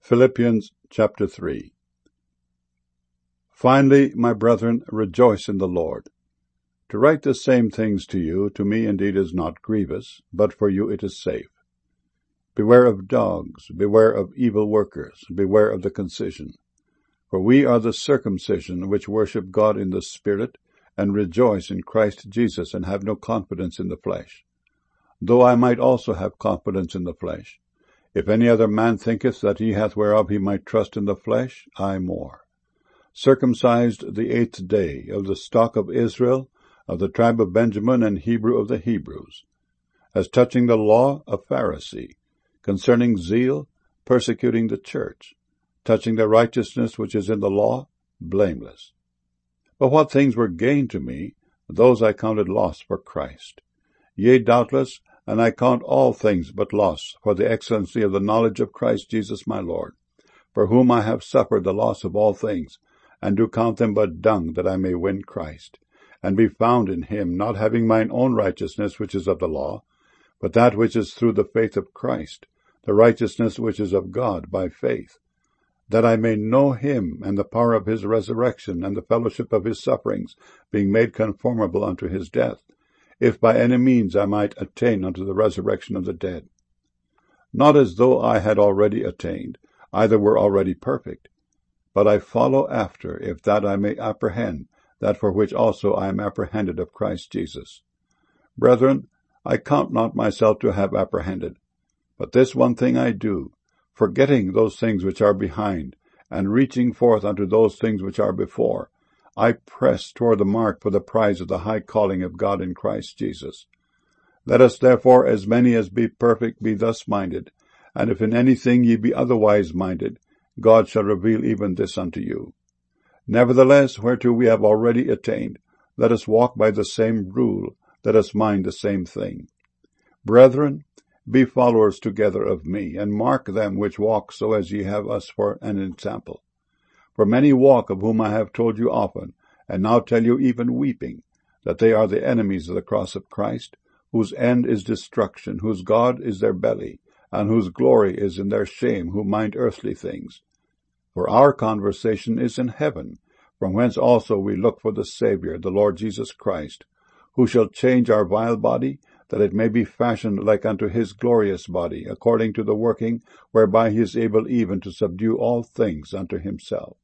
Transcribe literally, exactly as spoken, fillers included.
Philippians chapter three. Finally, my brethren, rejoice in the Lord. To write the same things to you, to me indeed is not grievous, but for you it is safe. Beware of dogs, beware of evil workers, beware of the concision. For we are the circumcision which worship God in the Spirit, and rejoice in Christ Jesus, and have no confidence in the flesh. Though I might also have confidence in the flesh. If any other man thinketh that he hath whereof he might trust in the flesh, I more. Circumcised the eighth day, of the stock of Israel, of the tribe of Benjamin, and Hebrew of the Hebrews. As touching the law, a Pharisee. Concerning zeal, persecuting the church. Touching the righteousness which is in the law, blameless. But what things were gain to me, those I counted loss for Christ. Yea, doubtless, and I count all things but loss for the excellency of the knowledge of Christ Jesus my Lord, for whom I have suffered the loss of all things, and do count them but dung, that I may win Christ, and be found in him, not having mine own righteousness which is of the law, but that which is through the faith of Christ, the righteousness which is of God by faith, that I may know him, and the power of his resurrection, and the fellowship of his sufferings, being made conformable unto his death, if by any means I might attain unto the resurrection of the dead. Not as though I had already attained, either were already perfect, but I follow after, if that I may apprehend that for which also I am apprehended of Christ Jesus. Brethren, I count not myself to have apprehended, but this one thing I do, forgetting those things which are behind, and reaching forth unto those things which are before, I press toward the mark for the prize of the high calling of God in Christ Jesus. Let us therefore, as many as be perfect, be thus minded, and if in anything ye be otherwise minded, God shall reveal even this unto you. Nevertheless, whereto we have already attained, let us walk by the same rule, let us mind the same thing. Brethren, be followers together of me, and mark them which walk so as ye have us for an example. For many walk, of whom I have told you often, and now tell you even weeping, that they are the enemies of the cross of Christ, whose end is destruction, whose God is their belly, and whose glory is in their shame, who mind earthly things. For our conversation is in heaven, from whence also we look for the Saviour, the Lord Jesus Christ, who shall change our vile body, that it may be fashioned like unto his glorious body, according to the working whereby he is able even to subdue all things unto himself.